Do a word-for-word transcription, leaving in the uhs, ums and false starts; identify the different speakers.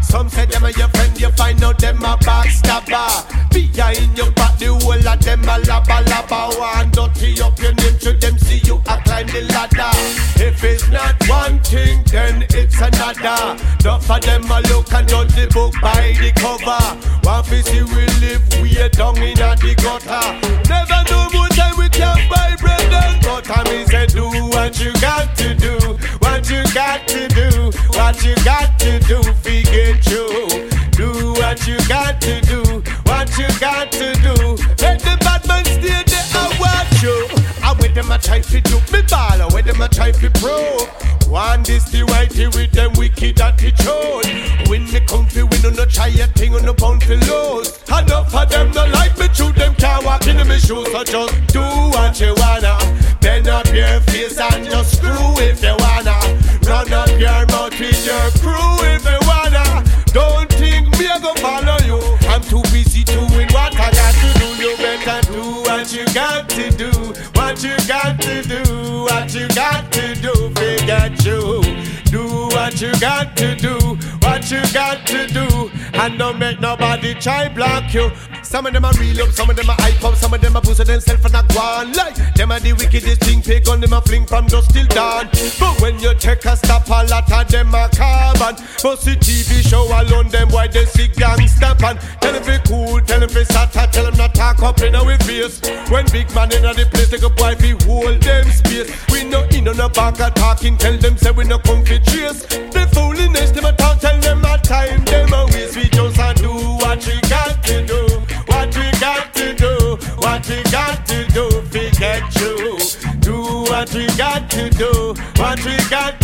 Speaker 1: Some say them are your friend, you find out them a backstabber. Behind your back, the whole of them a laba laba. One dirty up your name to them, see you a climb the ladder. If it's not one thing, then it's another. Enough of them a look and judge the book by the cover. One fi see we live way down in a the gutter. Never know more time we can buy bread and butter. Me say do what you got to do, what you got to do, what you got to do, figure you. Do what you got to do, what you got to do. Let the bad man stay there and watch you. I with them a try to do me ball, I with them a try to pro. One this the whitey with them wicked at the road. When me come fi win, no try a thing on no pound fi lose. Enough of them no like me, true them can't walk in my shoes. So just do what you wanna, bend up your face and just screw if you wanna. Run up your mouth with your crew if you wanna. Don't think me I go follow you. I'm too busy doing what I got to do. You better do what you got to do, what you got to do, what you got to do. Forget you. Do what you got to do, what you got to do, and don't make nobody try block you. Some of them are real up, some of them are hype up, some of them are pussy themselves and a go on like them are the wickedest thing. Pig on them a fling from dusk till dawn. But when you take a stop, a lot of them are carbon. But the T V show alone, them why they see gangsta pan. Tell them be cool, tell them be sata, tell them not talk up in our face. When big man in the place, take a boy fi hold them space. We no in on the back of talking, tell them say we no come fi trace. The foolishness them a talk, tell them a time, them a waste. We just a do what we got to do, what we got to do, what we got to do, forget you. Do what we got to do, what we got